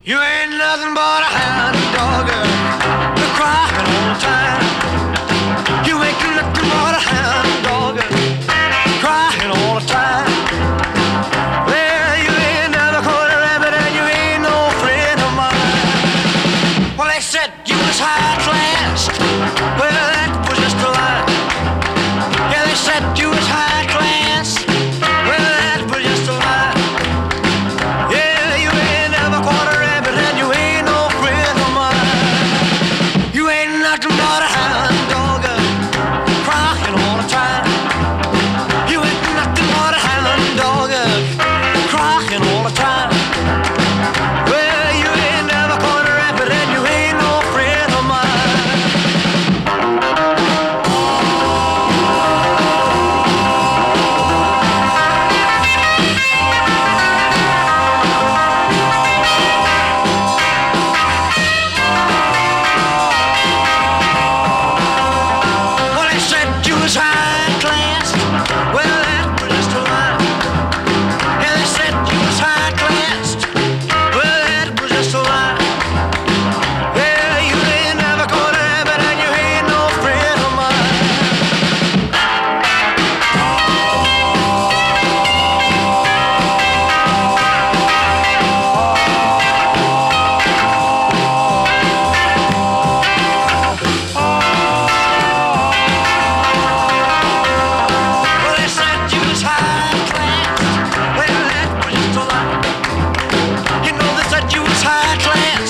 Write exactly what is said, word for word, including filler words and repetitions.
You ain't nothing but a hound dog, you're crying all the time. You ain't nothing but a hound dog, crying all the time. Well, you ain't never caught a rabbit and you ain't no friend of mine. Well, they said you was high class, well, that was just a lie. Yeah, they said you was high class, well, that was just a lie. Yeah, you ain't never caught a rabbit and you ain't no friend of mine. You ain't nothing but a hound dog, crying all the time. You ain't nothing but a hound dog, crying all the time. Well, you ain't never caught a rabbit and you ain't no friend of mine. Well, they said you was high class, well, that was just a lie. Yeah, they said you was high class, well, that was just a lie. Yeah, you ain't never caught a rabbit and you ain't no friend of mine. Well, they said you was high class, well, that was just a lie. You know they said you was high class,